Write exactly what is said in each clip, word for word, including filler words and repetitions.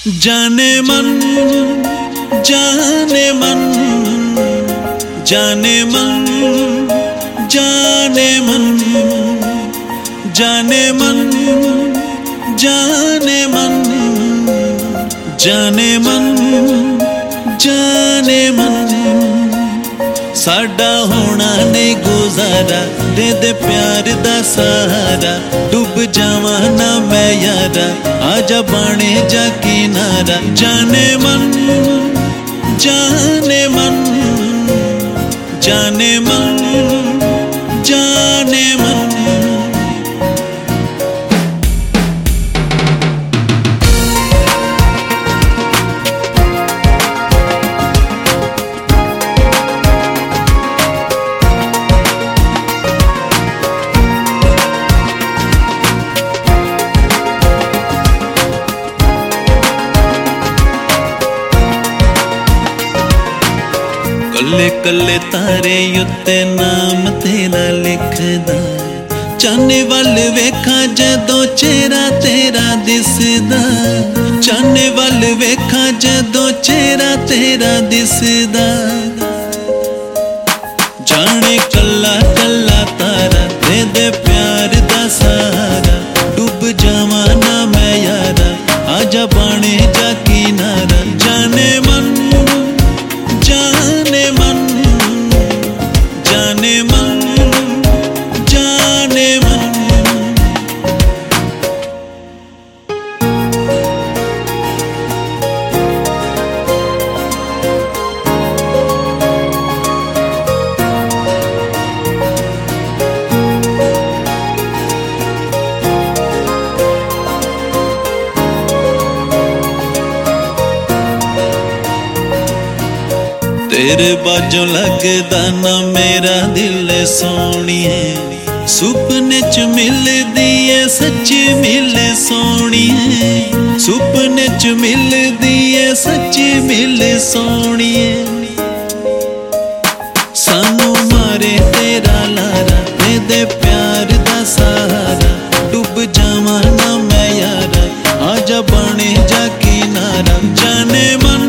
जाने मन जाने मन जाने मन जाने मन जाने मन जाने मन जाने मन जाने मन साडा होना नहीं गुजारा दे दे प्यार दा सहारा डूब जावा ना मैं यारा आजा बाणे जा किनारा जाने मन जाने मन जाने मन जाने मन कल्ले कल्ले तारे उत्ते नाम तेरा लिखदा चाने वाल वेखा जदों चेहरा तेरा दिसदा चाने वाल वेखा जदों चेहरा तेरा दिसदा जाने कल्ला कल्ला तारा दे दे प्यार दा सहारा डूब जावा ना मैं यारा आजा बाणे जा किनारा जाने मन जाने मन जाने मन जाने मन तेरे बाजों लगदा ना मेरा दिल सोनिए सुपने च मिलदी है सच्ची मिले सोनिए सुपने च मिलदी है सच्ची मिले सोनिए सानू मारे तेरा लारा दे दे प्यार दा सहारा डूब जावा ना मैं यारा आजा बाणे जा किनारा जाने मन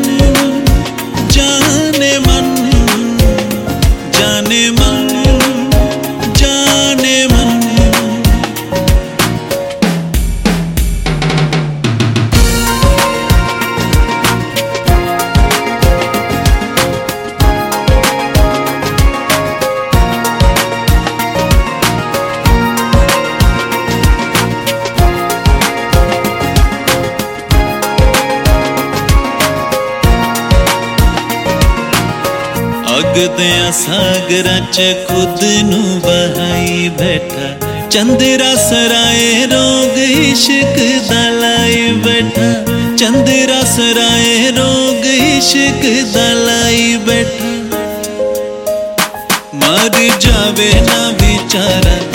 जाने मन जाने मन जाने मन अगदिया सागरा च खुद नू बहाई बैठा चंद्रा सराए रोग इश्क दा लाई बैठा चंद्रा सराए रोग इश्क दा लाई बैठा मर जावे ना बेचारा